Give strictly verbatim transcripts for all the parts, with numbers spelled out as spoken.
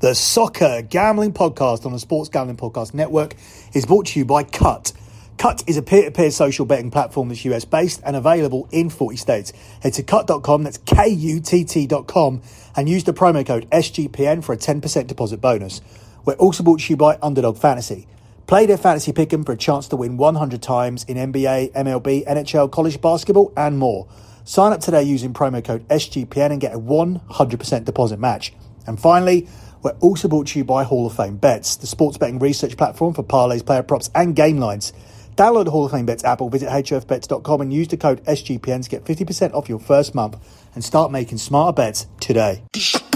The Soccer Gambling Podcast on the Sports Gambling Podcast Network is brought to you by Cut. Cut is a peer-to-peer social betting platform that's U S-based and available in forty states. Head to cut dot com, that's K U T T dot com, and use the promo code S G P N for a ten percent deposit bonus. We're also brought to you by Underdog Fantasy. Play their fantasy pick'em for a chance to win one hundred times in N B A, M L B, N H L, college basketball, and more. Sign up today using promo code S G P N and get a one hundred percent deposit match. And finally, we're also brought to you by Hall of Fame Bets, the sports betting research platform for parlays, player props, and game lines. Download the Hall of Fame Bets app or visit H O F bets dot com and use the code S G P N to get fifty percent off your first month and start making smarter bets today.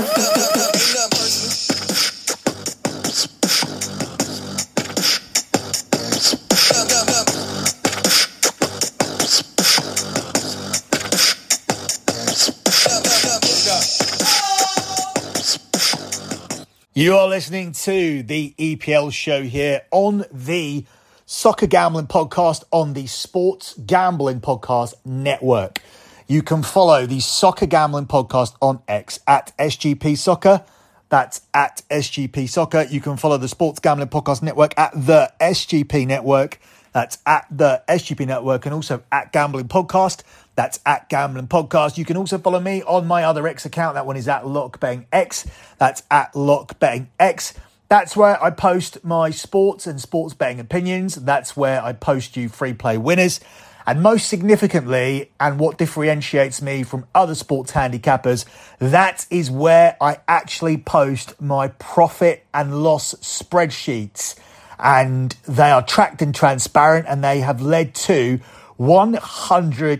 You are listening to the E P L show here on the Soccer Gambling Podcast on the Sports Gambling Podcast Network. You can follow the Soccer Gambling Podcast on X at S G P Soccer. That's at S G P Soccer. You can follow the Sports Gambling Podcast Network at the S G P Network. That's at the S G P Network, and also at Gambling Podcast. That's at Gambling Podcast. You can also follow me on my other X account. That one is at LockBettingX. That's at LockBettingX. That's where I post my sports and sports betting opinions. That's where I post you free play winners. And most significantly, and what differentiates me from other sports handicappers, that is where I actually post my profit and loss spreadsheets. And they are tracked and transparent, and they have led to one hundred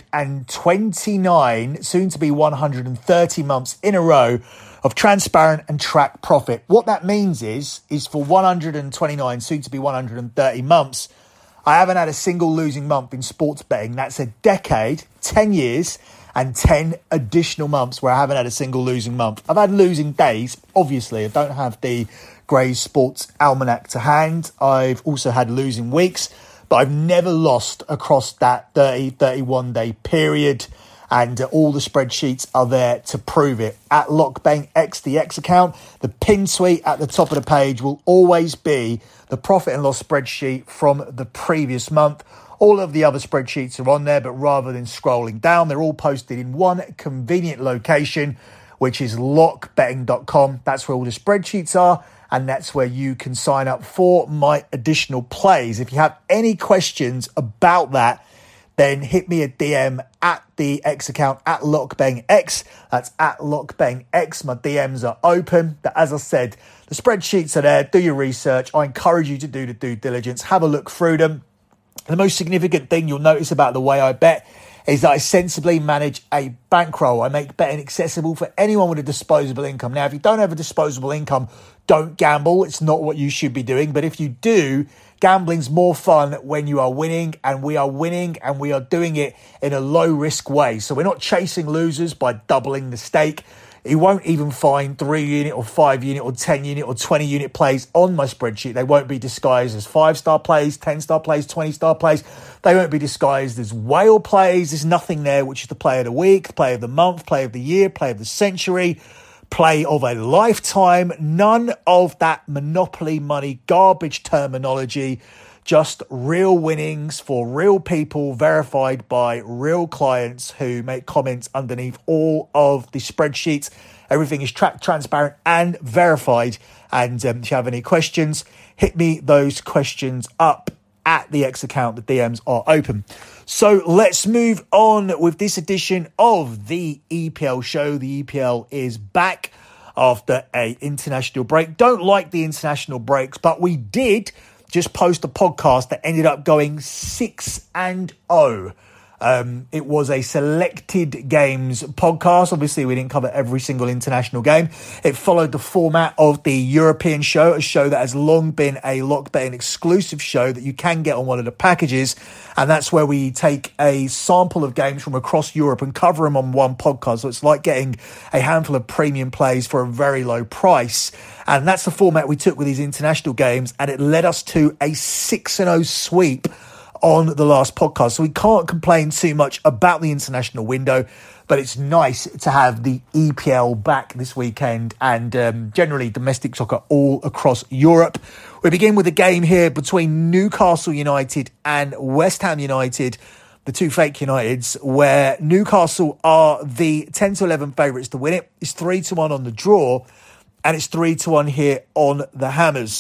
twenty-nine, soon to be one hundred thirty months in a row of transparent and tracked profit. What that means is, is for one hundred twenty-nine, soon to be one hundred thirty months, I haven't had a single losing month in sports betting. That's a decade, ten years, and ten additional months where I haven't had a single losing month. I've had losing days, obviously. I don't have the Gray's Sports Almanac to hand. I've also had losing weeks, but I've never lost across that thirty, thirty-one day period. And uh, all the spreadsheets are there to prove it. At LockBettingX, the X account, the pin tweet at the top of the page will always be the profit and loss spreadsheet from the previous month. All of the other spreadsheets are on there, but rather than scrolling down, they're all posted in one convenient location, which is lock betting dot com. That's where all the spreadsheets are. And that's where you can sign up for my additional plays. If you have any questions about that, then hit me a D M at the X account at LockBettingX. That's at LockBettingX. My D Ms are open. But as I said, the spreadsheets are there. Do your research. I encourage you to do the due diligence. Have a look through them. The most significant thing you'll notice about the way I bet is that I sensibly manage a bankroll. I make betting accessible for anyone with a disposable income. Now, if you don't have a disposable income, don't gamble. It's not what you should be doing. But if you do, gambling's more fun when you are winning, and we are winning, and we are doing it in a low-risk way. So we're not chasing losers by doubling the stake. You won't even find three-unit or five-unit or ten-unit or twenty-unit plays on my spreadsheet. They won't be disguised as five-star plays, ten-star plays, twenty-star plays. They won't be disguised as whale plays. There's nothing there, which is the play of the week, play of the month, play of the year, play of the century, play of a lifetime. None of that monopoly money garbage terminology. Just real winnings for real people, verified by real clients who make comments underneath all of the spreadsheets. Everything is tracked, transparent, and verified. And um, if you have any questions, hit me those questions up at the X account. The D Ms are open. So let's move on with this edition of the E P L show. The E P L is back after a international break. Don't like the international breaks, but we did just post a podcast that ended up going six and oh. Um, it was a selected games podcast. Obviously, we didn't cover every single international game. It followed the format of the European show, a show that has long been a Lock Betting exclusive show that you can get on one of the packages. And that's where we take a sample of games from across Europe and cover them on one podcast. So it's like getting a handful of premium plays for a very low price. And that's the format we took with these international games. And it led us to a six and oh sweep on the last podcast. So we can't complain too much about the international window, but it's nice to have the E P L back this weekend and um, generally domestic soccer all across Europe. We begin with a game here between Newcastle United and West Ham United, the two fake Uniteds, where Newcastle are the ten to eleven favourites to win it. It's three to one on the draw, and it's three to one here on the Hammers.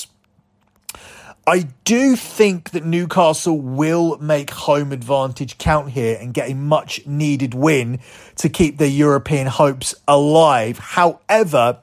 I do think that Newcastle will make home advantage count here and get a much needed win to keep their European hopes alive. However,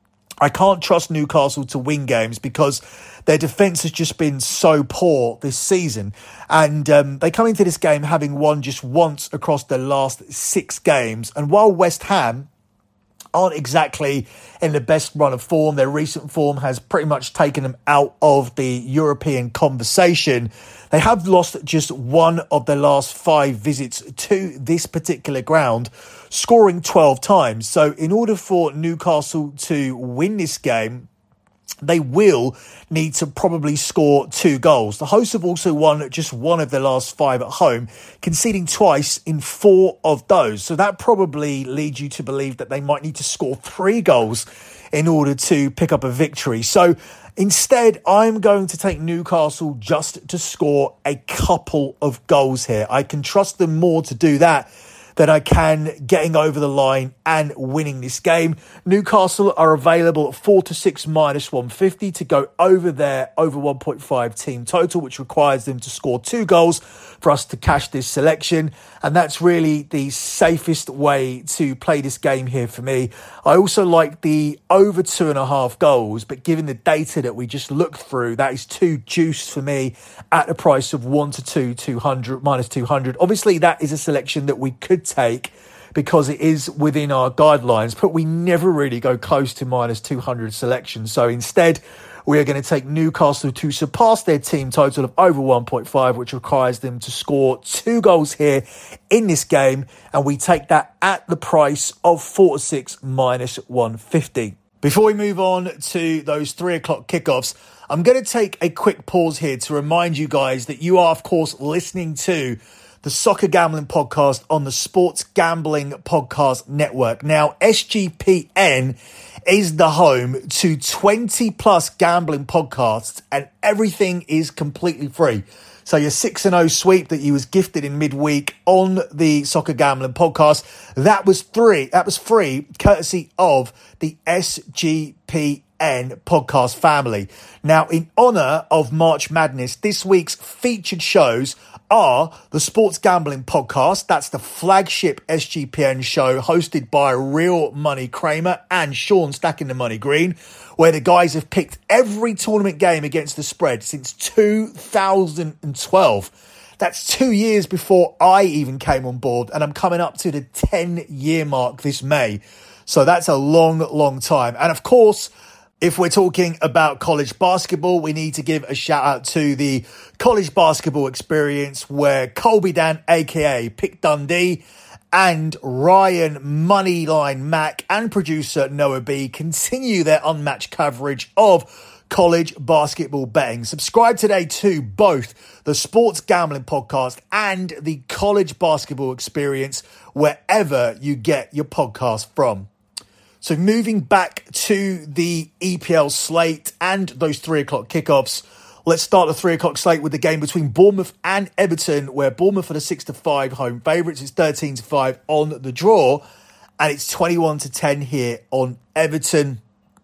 I can't trust Newcastle to win games because their defence has just been so poor this season. And um, they come into this game having won just once across their last six games. And while West Ham aren't exactly in the best run of form, their recent form has pretty much taken them out of the European conversation. They have lost just one of their last five visits to this particular ground, scoring twelve times. So in order for Newcastle to win this game, they will need to probably score two goals. The hosts have also won just one of their last five at home, conceding twice in four of those. So that probably leads you to believe that they might need to score three goals in order to pick up a victory. So instead, I'm going to take Newcastle just to score a couple of goals here. I can trust them more to do that than I can getting over the line and winning this game. Newcastle are available at four to six minus one fifty to go over their over one point five team total, which requires them to score two goals for us to cash this selection. And that's really the safest way to play this game here for me. I also like the over two and a half goals, but given the data that we just looked through, that is too juiced for me at the price of one to two, two hundred, minus two hundred. Obviously, that is a selection that we could take because it is within our guidelines, but we never really go close to minus two hundred selections. So instead, we are going to take Newcastle to surpass their team total of over one point five, which requires them to score two goals here in this game. And we take that at the price of four to six minus one fifty. Before we move on to those three o'clock kickoffs, I'm going to take a quick pause here to remind you guys that you are, of course, listening to the Soccer Gambling Podcast on the Sports Gambling Podcast Network. Now, S G P N is the home to twenty plus gambling podcasts, and everything is completely free. So your six and oh sweep that you was gifted in midweek on the Soccer Gambling Podcast, that was free. That was free, courtesy of the S G P N podcast family. Now, in honor of March Madness, this week's featured shows are the Sports Gambling Podcast. That's the flagship S G P N show hosted by Real Money Kramer and Sean Stacking the Money Green, where the guys have picked every tournament game against the spread since two thousand twelve. That's two years before I even came on board, and I'm coming up to the ten-year mark this May. So that's a long, long time. And of course, if we're talking about college basketball, we need to give a shout out to the College Basketball Experience, where Colby Dan, aka Pick Dundee, and Ryan Moneyline Mac and producer Noah B continue their unmatched coverage of college basketball betting. Subscribe today to both the Sports Gambling Podcast and the College Basketball Experience, wherever you get your podcast from. So moving back to the E P L slate and those three o'clock kickoffs, let's start the three o'clock slate with the game between Bournemouth and Everton, where Bournemouth are the six to five home favourites. It's thirteen to five on the draw, and it's twenty-one to ten here on Everton.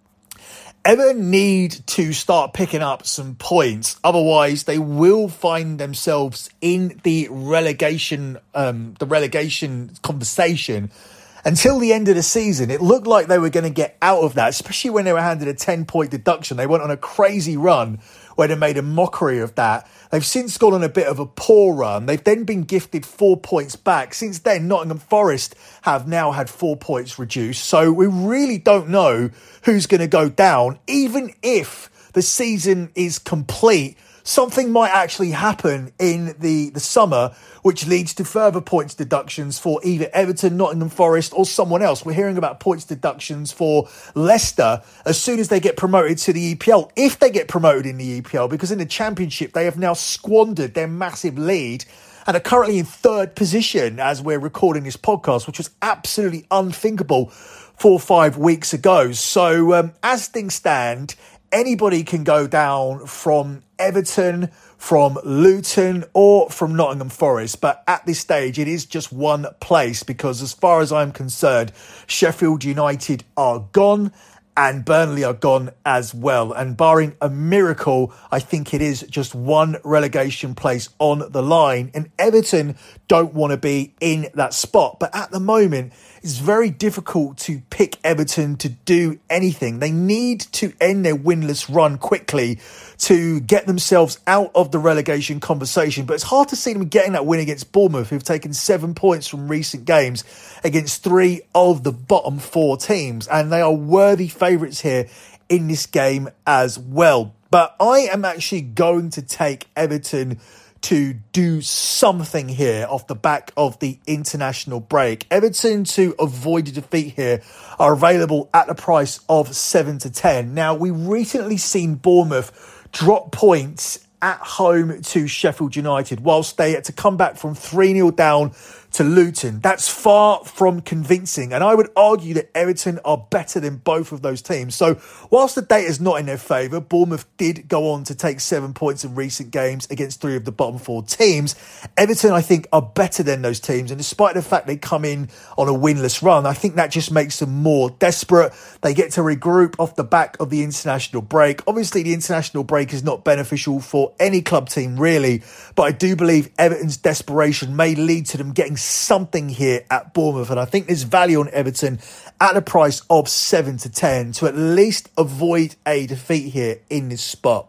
Everton need to start picking up some points. Otherwise, they will find themselves in the relegation, um, the relegation conversation until the end of the season. It looked like they were going to get out of that, especially when they were handed a ten-point deduction. They went on a crazy run where they made a mockery of that. They've since gone on a bit of a poor run. They've then been gifted four points back. Since then, Nottingham Forest have now had four points reduced. So we really don't know who's going to go down. Even if the season is complete, something might actually happen in the, the summer, which leads to further points deductions for either Everton, Nottingham Forest or someone else. We're hearing about points deductions for Leicester as soon as they get promoted to the E P L, if they get promoted in the E P L, because in the Championship, they have now squandered their massive lead and are currently in third position as we're recording this podcast, which was absolutely unthinkable four or five weeks ago. So um, as things stand, anybody can go down from Everton, from Luton or from Nottingham Forest. But at this stage, it is just one place because as far as I'm concerned, Sheffield United are gone and Burnley are gone as well. And barring a miracle, I think it is just one relegation place on the line. And Everton don't want to be in that spot. But at the moment, it's very difficult to pick Everton to do anything. They need to end their winless run quickly to get themselves out of the relegation conversation. But it's hard to see them getting that win against Bournemouth, who've taken seven points from recent games against three of the bottom four teams. And they are worthy favourites here in this game as well. But I am actually going to take Everton to do something here off the back of the international break. Everton, to avoid a defeat here, are available at the price of seven to ten. Now, we recently seen Bournemouth drop points at home to Sheffield United whilst they had to come back from three nil down to Luton. That's far from convincing, and I would argue that Everton are better than both of those teams. So whilst the data is not in their favour, Bournemouth did go on to take seven points in recent games against three of the bottom four teams. Everton, I think, are better than those teams, and despite the fact they come in on a winless run, I think that just makes them more desperate. They get to regroup off the back of the international break. Obviously, the international break is not beneficial for any club team, really, but I do believe Everton's desperation may lead to them getting something here at Bournemouth, and I think there's value on Everton at a price of seven to ten to at least avoid a defeat here in this spot.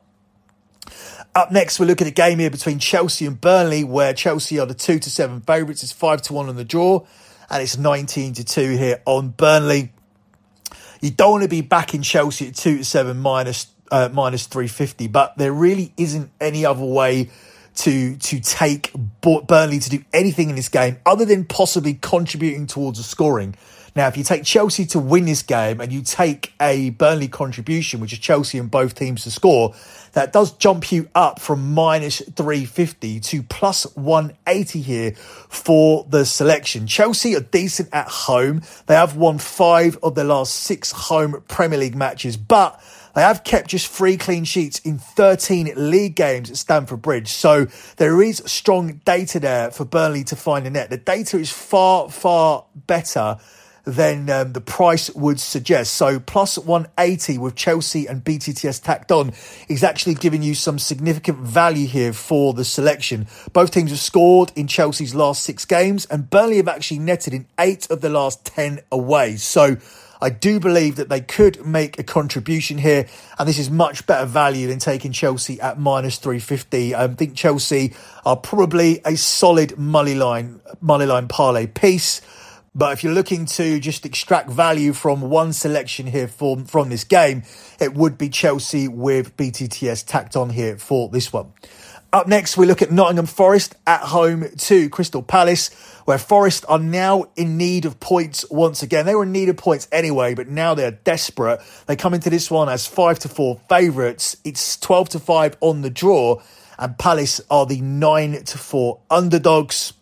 Up next, we're looking at a game here between Chelsea and Burnley, where Chelsea are the two to seven favourites. It's five to one on the draw, and it's nineteen to two here on Burnley. You don't want to be backing Chelsea at two to seven minus uh, minus three fifty, but there really isn't any other way to to take Burnley to do anything in this game other than possibly contributing towards the scoring. Now, if you take Chelsea to win this game and you take a Burnley contribution, which is Chelsea and both teams to score, that does jump you up from minus three fifty to plus one eighty here for the selection. Chelsea are decent at home. They have won five of their last six home Premier League matches, but they have kept just three clean sheets in thirteen league games at Stamford Bridge. So there is strong data there for Burnley to find a net. The data is far, far better than um, the price would suggest. So plus one eighty with Chelsea and B T T S tacked on is actually giving you some significant value here for the selection. Both teams have scored in Chelsea's last six games, and Burnley have actually netted in eight of the last ten away. So I do believe that they could make a contribution here, and this is much better value than taking Chelsea at minus three fifty. I think Chelsea are probably a solid money line, money line parlay piece. But if you're looking to just extract value from one selection here from, from this game, it would be Chelsea with B T T S tacked on here for this one. Up next, we look at Nottingham Forest at home to Crystal Palace, where Forest are now in need of points once again. They were in need of points anyway, but now they're desperate. They come into this one as five to four favourites. It's twelve to five on the draw, and Palace are the nine to four underdogs.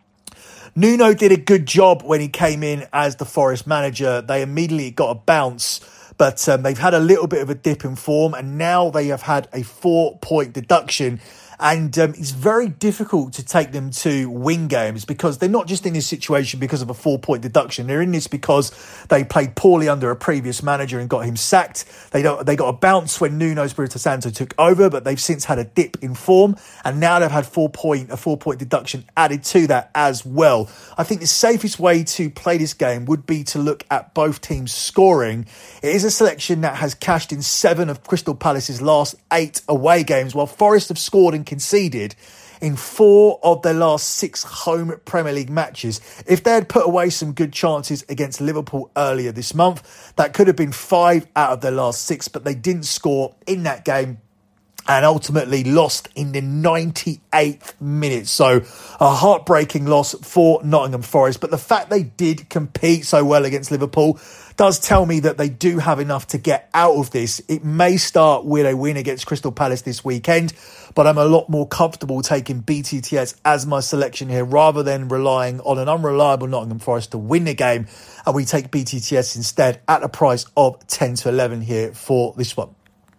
Nuno did a good job when he came in as the Forest manager. They immediately got a bounce, but um, they've had a little bit of a dip in form, and now they have had a four-point deduction. And um, it's very difficult to take them to win games because they're not just in this situation because of a four-point deduction. They're in this because they played poorly under a previous manager and got him sacked. They don't, they got a bounce when Nuno Espirito Santo took over, but they've since had a dip in form. And now they've had four point, a four-point deduction added to that as well. I think the safest way to play this game would be to look at both teams scoring. It is a selection that has cashed in seven of Crystal Palace's last eight away games, while Forest have scored and conceded in four of their last six home Premier League matches. If they had put away some good chances against Liverpool earlier this month, that could have been five out of their last six, but they didn't score in that game. and ultimately lost in the ninety-eighth minute. So a heartbreaking loss for Nottingham Forest. But the fact they did compete so well against Liverpool does tell me that they do have enough to get out of this. It may start with a win against Crystal Palace this weekend, but I'm a lot more comfortable taking B T T S as my selection here rather than relying on an unreliable Nottingham Forest to win the game. And we take B T T S instead at a price of ten to eleven here for this one.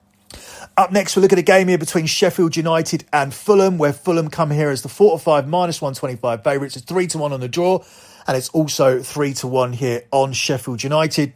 Up next, we'll look at a game here between Sheffield United and Fulham, where Fulham come here as the four to five minus one twenty-five favourites. It's three to one on the draw, and it's also three to one here on Sheffield United.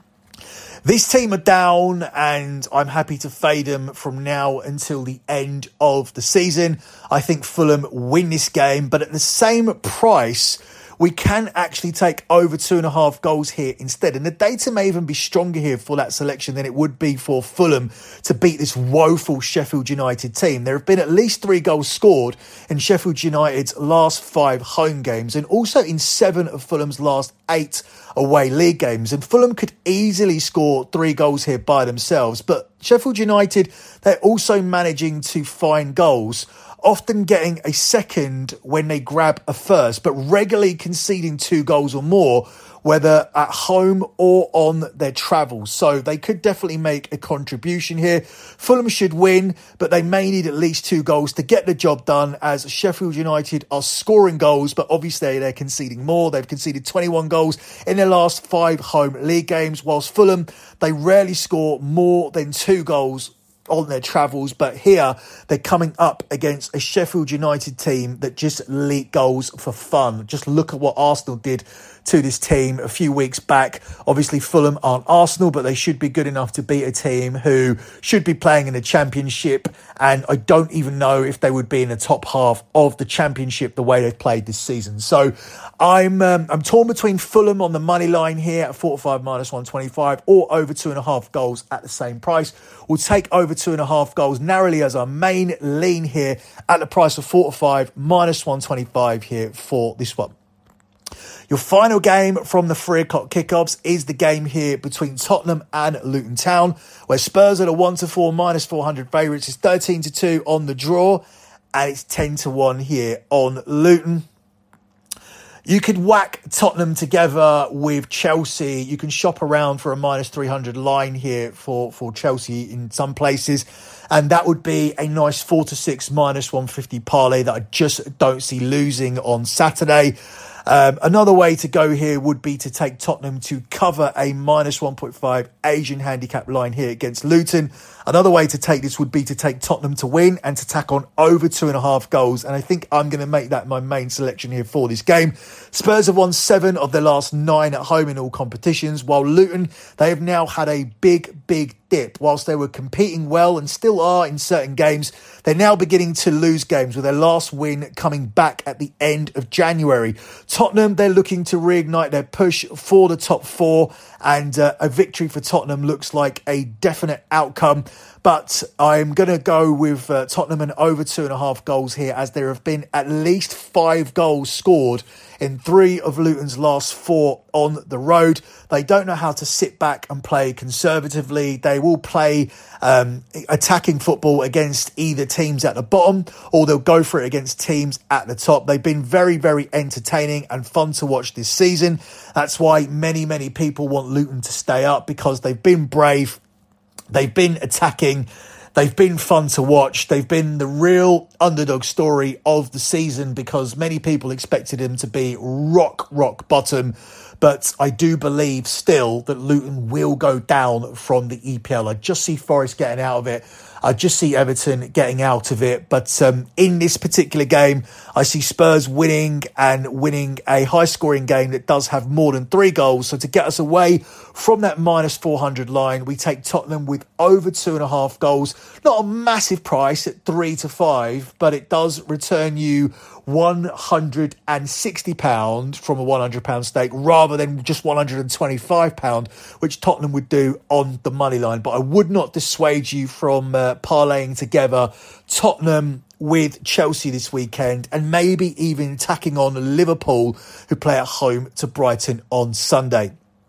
This team are down, and I'm happy to fade them from now until the end of the season. I think Fulham win this game, but at the same price, we can actually take over two and a half goals here instead. And the data may even be stronger here for that selection than it would be for Fulham to beat this woeful Sheffield United team. There have been at least three goals scored in Sheffield United's last five home games and also in seven of Fulham's last eight away league games. And Fulham could easily score three goals here by themselves. But Sheffield United, they're also managing to find goals, often getting a second when they grab a first, but regularly conceding two goals or more, whether at home or on their travels. So they could definitely make a contribution here. Fulham should win, but they may need at least two goals to get the job done, as Sheffield United are scoring goals, but obviously they're conceding more. They've conceded twenty-one goals in their last five home league games, whilst Fulham, they rarely score more than two goals on their travels. But here they're coming up against a Sheffield United team that just leak goals for fun. Just look at what Arsenal did to this team a few weeks back. Obviously Fulham aren't Arsenal, but they should be good enough to beat a team who should be playing in the Championship, and I don't even know if they would be in the top half of the Championship the way they've played this season. So I'm um, I'm torn between Fulham on the money line here at four to five minus one twenty-five or over two and a half goals at the same price. We'll take over two and a half goals narrowly as our main lean here at the price of four to five minus one twenty-five here for this one. Your final game from the three o'clock kickoffs is the game here between Tottenham and Luton Town, where Spurs are the one to four minus four hundred favourites. It's thirteen to two on the draw, and it's ten to one here on Luton. You could whack Tottenham together with Chelsea. You can shop around for a minus three hundred line here for, for Chelsea in some places. And that would be a nice four to six minus one fifty parlay that I just don't see losing on Saturday. Um, another way to go here would be to take Tottenham to cover a minus one point five Asian handicap line here against Luton. Another way to take this would be to take Tottenham to win and to tack on over two and a half goals. And I think I'm going to make that my main selection here for this game. Spurs have won seven of their last nine at home in all competitions, while Luton, they have now had a big, big dip. Whilst they were competing well and still are in certain games, they're now beginning to lose games, with their last win coming back at the end of January. Tottenham, they're looking to reignite their push for the top four, and uh, a victory for Tottenham looks like a definite outcome. But I'm going to go with uh, Tottenham and over two and a half goals here, as there have been at least five goals scored in three of Luton's last four on the road. They don't know how to sit back and play conservatively. They will play um, attacking football against either teams at the bottom, or they'll go for it against teams at the top. They've been very, very entertaining and fun to watch this season. That's why many, many people want Luton to stay up, because they've been brave. They've been attacking. They've been fun to watch. They've been the real underdog story of the season, because many people expected them to be rock, rock bottom. But I do believe still that Luton will go down from the E P L. I just see Forest getting out of it. I just see Everton getting out of it. But um, in this particular game, I see Spurs winning, and winning a high-scoring game that does have more than three goals. So to get us away from that minus four hundred line, we take Tottenham with over two and a half goals. Not a massive price at three to five, but it does return you one hundred sixty pounds from a one hundred pound stake, rather than just one hundred twenty-five pounds, which Tottenham would do on the money line. But I would not dissuade you from uh, parlaying together Tottenham with Chelsea this weekend, and maybe even tacking on Liverpool, who play at home to Brighton on Sunday.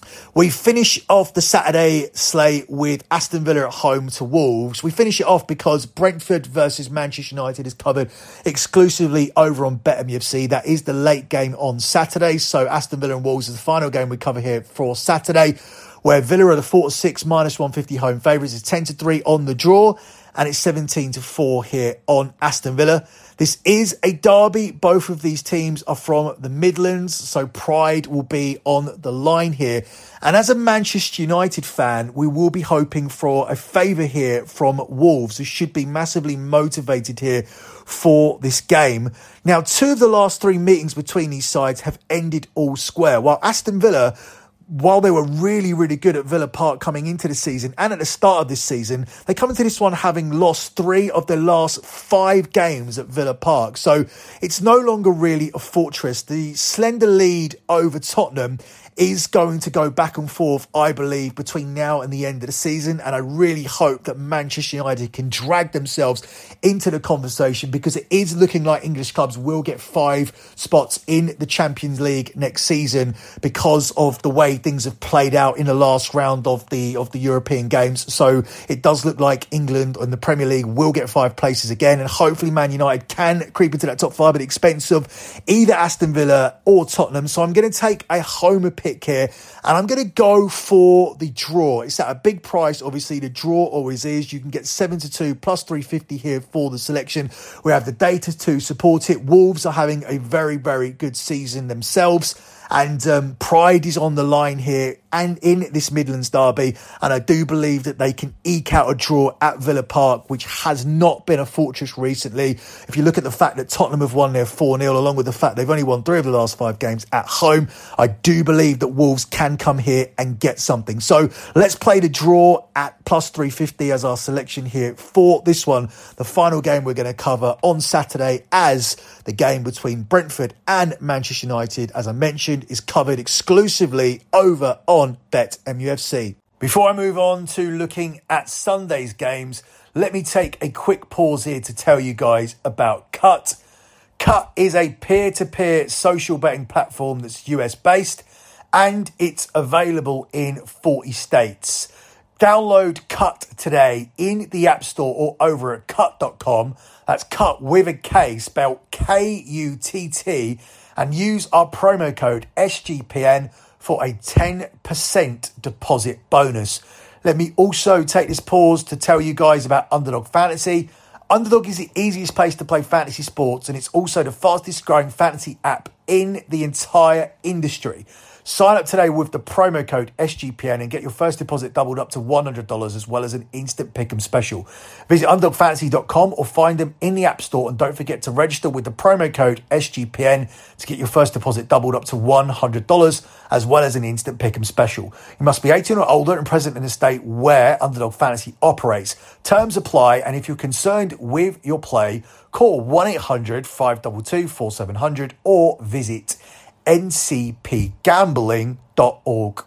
We finish off the Saturday slate with Aston Villa at home to Wolves. We finish it off because Brentford versus Manchester United is covered exclusively over on BetMUFC. That is the late game on Saturday. So Aston Villa and Wolves is the final game we cover here for Saturday, where Villa are the four to six minus one fifty home favourites. It's ten to three on the draw, and it's seventeen to four here on Aston Villa. This is a derby. Both of these teams are from the Midlands, so pride will be on the line here. And as a Manchester United fan, we will be hoping for a favour here from Wolves, who should be massively motivated here for this game. Now, two of the last three meetings between these sides have ended all square, while Aston Villa, while they were really, really good at Villa Park coming into the season and at the start of this season, they come into this one having lost three of their last five games at Villa Park. So it's no longer really a fortress. The slender lead over Tottenham is going to go back and forth, I believe, between now and the end of the season. And I really hope that Manchester United can drag themselves into the conversation, because it is looking like English clubs will get five spots in the Champions League next season because of the way things have played out in the last round of the of the European games. So it does look like England and the Premier League will get five places again. And hopefully Man United can creep into that top five at the expense of either Aston Villa or Tottenham. So I'm going to take a homer pick here, and I'm going to go for the draw. It's at a big price, obviously. The draw always is. You can get seven to two plus three fifty here for the selection. We have the data to support it. Wolves are having a very, very good season themselves, and um, pride is on the line here and in this Midlands derby, and I do believe that they can eke out a draw at Villa Park, which has not been a fortress recently. If you look at the fact that Tottenham have won their four nil, along with the fact they've only won three of the last five games at home, I do believe that Wolves can come here and get something. So let's play the draw at plus three fifty as our selection here for this one, the final game we're going to cover on Saturday, as the game between Brentford and Manchester United, as I mentioned, is covered exclusively over on on BetMUFC. Before I move on to looking at Sunday's games, let me take a quick pause here to tell you guys about Cut. Cut is a peer-to-peer social betting platform that's U S based, and it's available in forty states. Download Cut today in the App Store or over at cut dot com. That's Cut with a K, spelled K U T T, and use our promo code S G P N for a ten percent deposit bonus. Let me also take this pause to tell you guys about Underdog Fantasy. Underdog is the easiest place to play fantasy sports, and it's also the fastest growing fantasy app in the entire industry. Sign up today with the promo code S G P N and get your first deposit doubled up to one hundred dollars, as well as an instant pick'em special. Visit underdog fantasy dot com or find them in the App Store, and don't forget to register with the promo code S G P N to get your first deposit doubled up to one hundred dollars, as well as an instant pick'em special. You must be eighteen or older and present in the state where Underdog Fantasy operates. Terms apply, and if you're concerned with your play, call one eight hundred five two two four seven zero zero or visit N C P gambling dot org.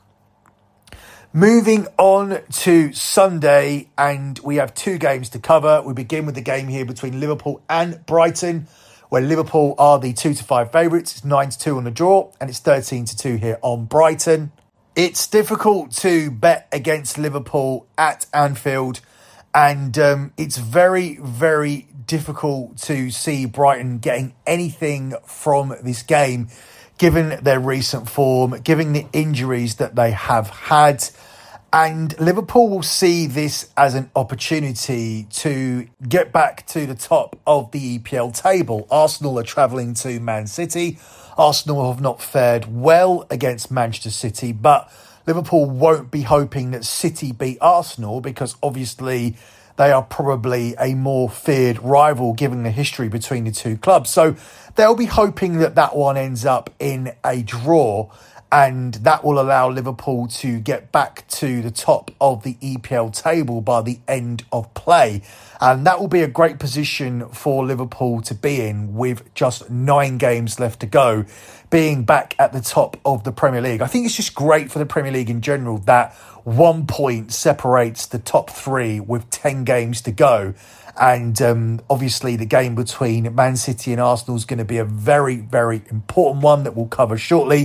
Moving on to Sunday, and we have two games to cover. We begin with the game here between Liverpool and Brighton, where Liverpool are the two to five favourites. It's nine to two on the draw, and it's thirteen to two here on Brighton. It's difficult to bet against Liverpool at Anfield, and um, it's very, very difficult to see Brighton getting anything from this game, given their recent form, given the injuries that they have had. And Liverpool will see this as an opportunity to get back to the top of the E P L table. Arsenal are travelling to Man City. Arsenal have not fared well against Manchester City, but Liverpool won't be hoping that City beat Arsenal, because obviously they are probably a more feared rival given the history between the two clubs. So they'll be hoping that that one ends up in a draw, and that will allow Liverpool to get back to the top of the E P L table by the end of play. And that will be a great position for Liverpool to be in, with just nine games left to go, being back at the top of the Premier League. I think it's just great for the Premier League in general that one point separates the top three with ten games to go. And um, obviously the game between Man City and Arsenal is going to be a very, very important one that we'll cover shortly.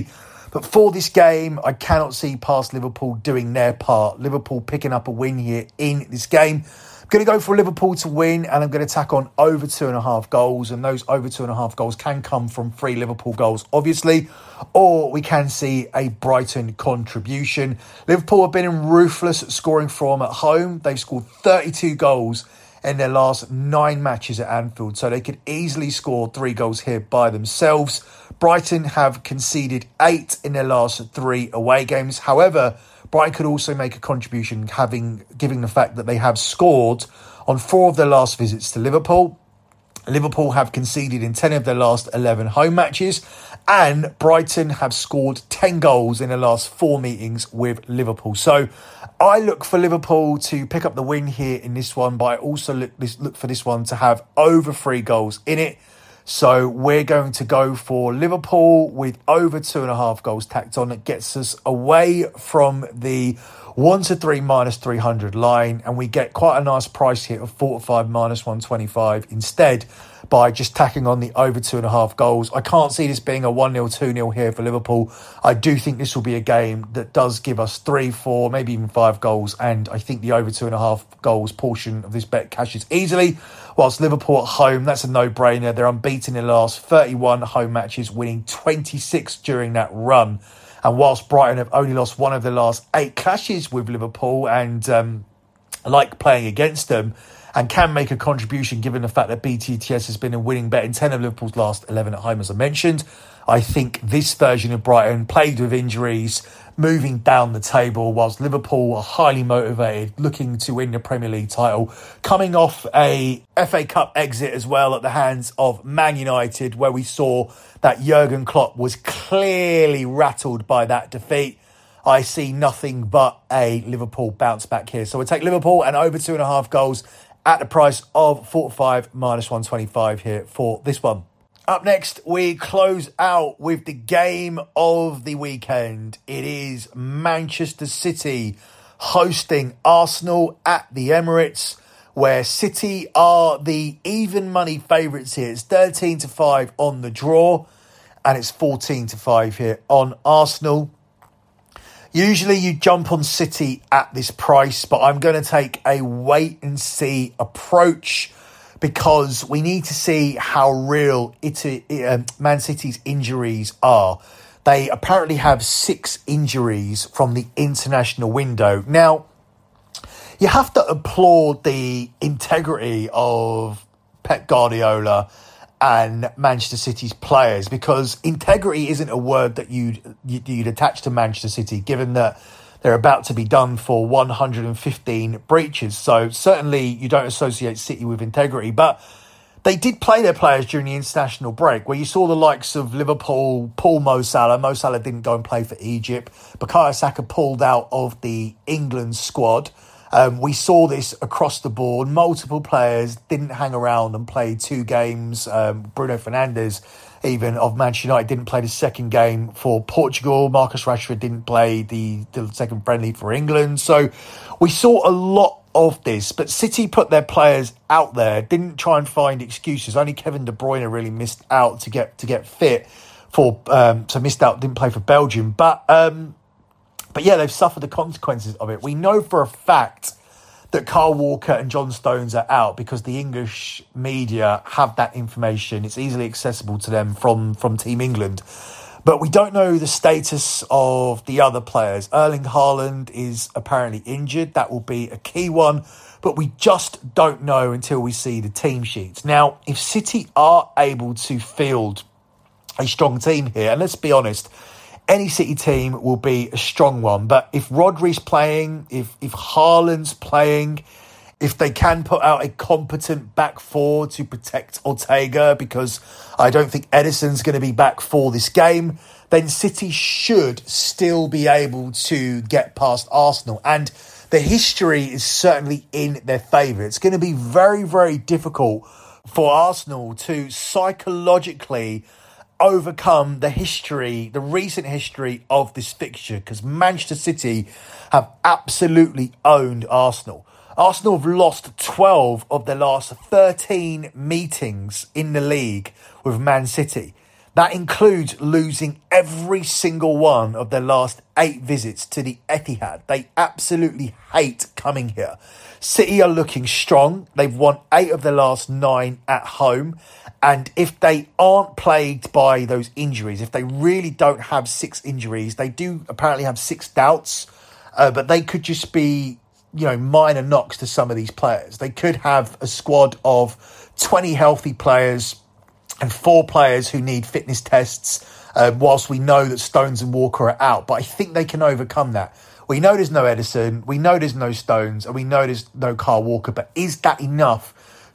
But for this game, I cannot see past Liverpool doing their part. Liverpool picking up a win here in this game. I'm going to go for Liverpool to win, and I'm going to tack on over two and a half goals. And those over two and a half goals can come from three Liverpool goals, obviously, or we can see a Brighton contribution. Liverpool have been ruthless at scoring from at home. They've scored thirty-two goals in their last nine matches at Anfield, so they could easily score three goals here by themselves. Brighton have conceded eight in their last three away games. However, Brighton could also make a contribution, having given the fact that they have scored on four of their last visits to Liverpool. Liverpool have conceded in ten of their last eleven home matches, and Brighton have scored ten goals in the last four meetings with Liverpool. So I look for Liverpool to pick up the win here in this one, but I also look, look for this one to have over three goals in it. So we're going to go for Liverpool with over two and a half goals tacked on. It gets us away from the one to three minus three hundred line, and we get quite a nice price here of four to five minus one twenty-five instead by just tacking on the over two and a half goals. I can't see this being a one nil, two nil here for Liverpool. I do think this will be a game that does give us three, four, maybe even five goals, and I think the over two and a half goals portion of this bet cashes easily. Whilst Liverpool at home, that's a no-brainer. They're unbeaten in the last thirty-one home matches, winning twenty-six during that run. And whilst Brighton have only lost one of their last eight clashes with Liverpool and um, like playing against them and can make a contribution given the fact that B T T S has been a winning bet in ten of Liverpool's last eleven at home, as I mentioned, I think this version of Brighton, plagued with injuries, moving down the table, whilst Liverpool are highly motivated, looking to win the Premier League title, coming off a F A Cup exit as well at the hands of Man United, where we saw that Jurgen Klopp was clearly rattled by that defeat. I see nothing but a Liverpool bounce back here. So we'll take Liverpool and over two and a half goals at the price of forty-five minus one twenty-five here for this one. Up next, we close out with the game of the weekend. It is Manchester City hosting Arsenal at the Emirates, where City are the even money favourites here. It's thirteen to five on the draw, and it's fourteen to five here on Arsenal. Usually you jump on City at this price, but I'm going to take a wait and see approach, because we need to see how real it, uh, Man City's injuries are. They apparently have six injuries from the international window. Now, you have to applaud the integrity of Pep Guardiola and Manchester City's players, because integrity isn't a word that you'd, you'd attach to Manchester City, given that they're about to be done for one hundred fifteen breaches. So certainly you don't associate City with integrity. But they did play their players during the international break, where you saw the likes of Liverpool pull Mo Salah. Mo Salah didn't go and play for Egypt. Bukayo Saka pulled out of the England squad. Um, we saw this across the board. Multiple players didn't hang around and play two games. Um, Bruno Fernandes, even of Manchester United, didn't play the second game for Portugal. Marcus Rashford didn't play the, the second friendly for England. So we saw a lot of this, but City put their players out there, didn't try and find excuses. Only Kevin De Bruyne really missed out to get to get fit for, um, so missed out, didn't play for Belgium. But, um, but yeah, they've suffered the consequences of it. We know for a fact that Kyle Walker and John Stones are out because the English media have that information. It's easily accessible to them from, from Team England. But we don't know the status of the other players. Erling Haaland is apparently injured. That will be a key one. But we just don't know until we see the team sheets. Now, if City are able to field a strong team here, and let's be honest, any City team will be a strong one. But if Rodri's playing, if if Haaland's playing, if they can put out a competent back four to protect Ortega, because I don't think Edison's going to be back for this game, then City should still be able to get past Arsenal. And the history is certainly in their favour. It's going to be very, very difficult for Arsenal to psychologically overcome the history, the recent history of this fixture, because Manchester City have absolutely owned Arsenal. Arsenal have lost twelve of their last thirteen meetings in the league with Man City. That includes losing every single one of their last eight visits to the Etihad. They absolutely hate coming here. City are looking strong. They've won eight of their last nine at home. And if they aren't plagued by those injuries, if they really don't have six injuries, they do apparently have six doubts, uh, but they could just be, you know, minor knocks to some of these players. They could have a squad of twenty healthy players and four players who need fitness tests, uh, whilst we know that Stones and Walker are out. But I think they can overcome that. We know there's no Edison, we know there's no Stones, and we know there's no Kyle Walker. But is that enough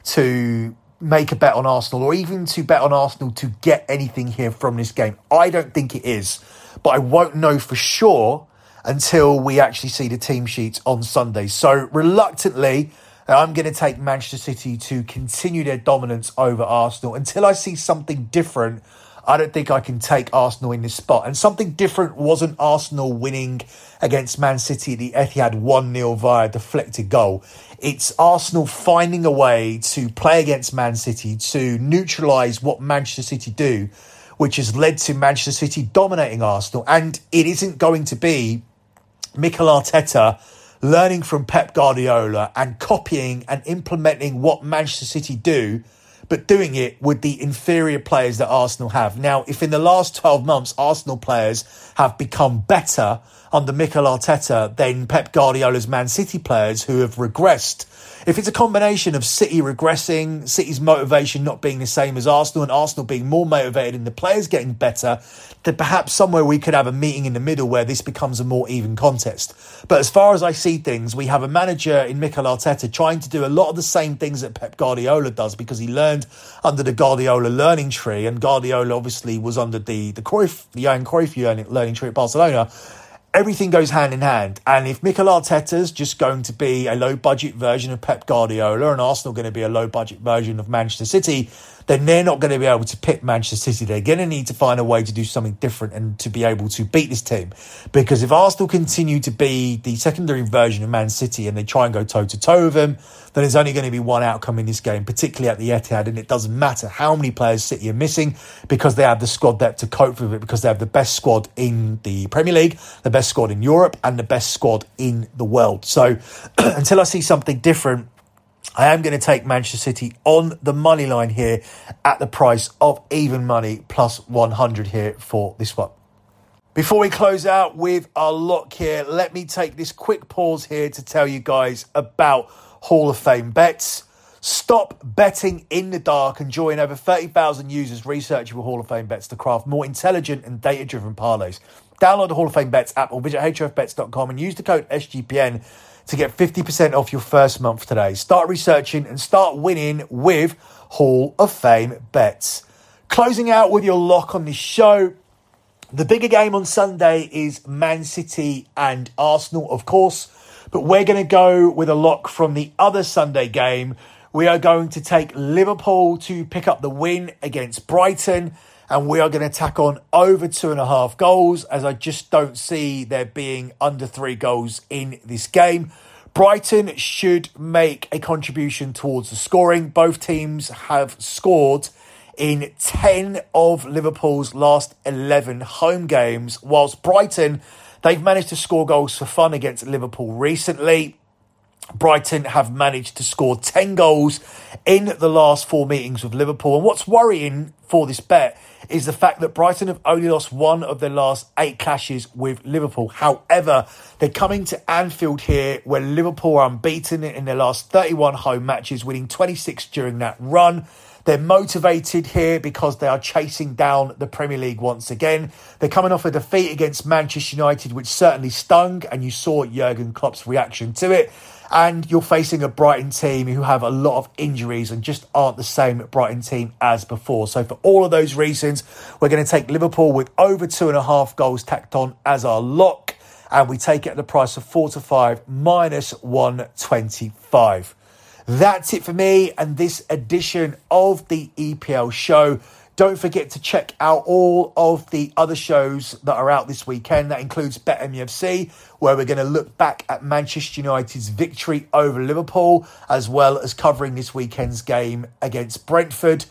to make a bet on Arsenal, or even to bet on Arsenal to get anything here from this game? I don't think it is, but I won't know for sure until we actually see the team sheets on Sunday. So reluctantly, I'm going to take Manchester City to continue their dominance over Arsenal. Until I see something different, I don't think I can take Arsenal in this spot. And something different wasn't Arsenal winning against Man City at the Etihad one nil via a deflected goal. It's Arsenal finding a way to play against Man City to neutralise what Manchester City do, which has led to Manchester City dominating Arsenal. And it isn't going to be Mikel Arteta learning from Pep Guardiola and copying and implementing what Manchester City do, but doing it with the inferior players that Arsenal have. Now, if in the last twelve months, Arsenal players have become better under Mikel Arteta than Pep Guardiola's Man City players who have regressed, if it's a combination of City regressing, City's motivation not being the same as Arsenal, and Arsenal being more motivated and the players getting better, then perhaps somewhere we could have a meeting in the middle where this becomes a more even contest. But as far as I see things, we have a manager in Mikel Arteta trying to do a lot of the same things that Pep Guardiola does, because he learned under the Guardiola learning tree, and Guardiola obviously was under the, the Cruyff, the Johan Cruyff learning, learning tree at Barcelona. Everything goes hand in hand. And if Mikel Arteta's just going to be a low-budget version of Pep Guardiola and Arsenal going to be a low-budget version of Manchester City, then they're not going to be able to pit Manchester City. They're going to need to find a way to do something different and to be able to beat this team. Because if Arsenal continue to be the secondary version of Man City and they try and go toe-to-toe with them, then there's only going to be one outcome in this game, particularly at the Etihad. And it doesn't matter how many players City are missing, because they have the squad depth to cope with it, because they have the best squad in the Premier League, the best squad in Europe, and the best squad in the world. So until I see something different, I am going to take Manchester City on the money line here at the price of even money plus one hundred here for this one. Before we close out with our lock here, let me take this quick pause here to tell you guys about Hall of Fame bets. Stop betting in the dark and join over thirty thousand users researching Hall of Fame bets to craft more intelligent and data-driven parlays. Download the Hall of Fame Bets app or visit H O F bets dot com and use the code S G P N to get fifty percent off your first month today. Start researching and start winning with Hall of Fame Bets. Closing out with your lock on this show, the bigger game on Sunday is Man City and Arsenal, of course, but we're going to go with a lock from the other Sunday game. We are going to take Liverpool to pick up the win against Brighton, and we are going to tack on over two and a half goals, as I just don't see there being under three goals in this game. Brighton should make a contribution towards the scoring. Both teams have scored in ten of Liverpool's last eleven home games, whilst Brighton, they've managed to score goals for fun against Liverpool recently. Brighton have managed to score ten goals in the last four meetings with Liverpool. And what's worrying for this bet is the fact that Brighton have only lost one of their last eight clashes with Liverpool. However, they're coming to Anfield here, where Liverpool are unbeaten in their last thirty-one home matches, winning twenty-six during that run. They're motivated here because they are chasing down the Premier League once again. They're coming off a defeat against Manchester United, which certainly stung, and you saw Jurgen Klopp's reaction to it. And you're facing a Brighton team who have a lot of injuries and just aren't the same Brighton team as before. So for all of those reasons, we're going to take Liverpool with over two and a half goals tacked on as our lock. And we take it at the price of four to five minus one twenty-five. That's it for me and this edition of the E P L show. Don't forget to check out all of the other shows that are out this weekend. That includes Bet M U F C, where we're going to look back at Manchester United's victory over Liverpool, as well as covering this weekend's game against Brentford.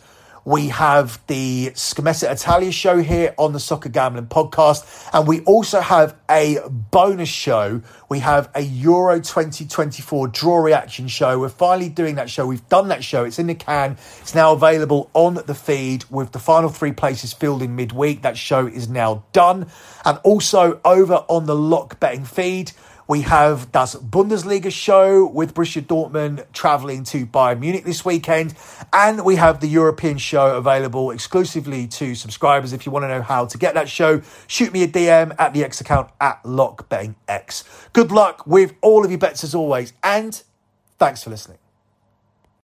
We have the Scommessa Italia show here on the Soccer Gambling Podcast. And we also have a bonus show. We have a Euro twenty twenty-four draw reaction show. We're finally doing that show. We've done that show. It's in the can. It's now available on the feed with the final three places filled in midweek. That show is now done. And also over on the Lock Betting feed, we have Das Bundesliga show with Borussia Dortmund travelling to Bayern Munich this weekend. And we have the European show available exclusively to subscribers. If you want to know how to get that show, shoot me a D M at the X account at LockBettingX. Good luck with all of your bets as always, and thanks for listening.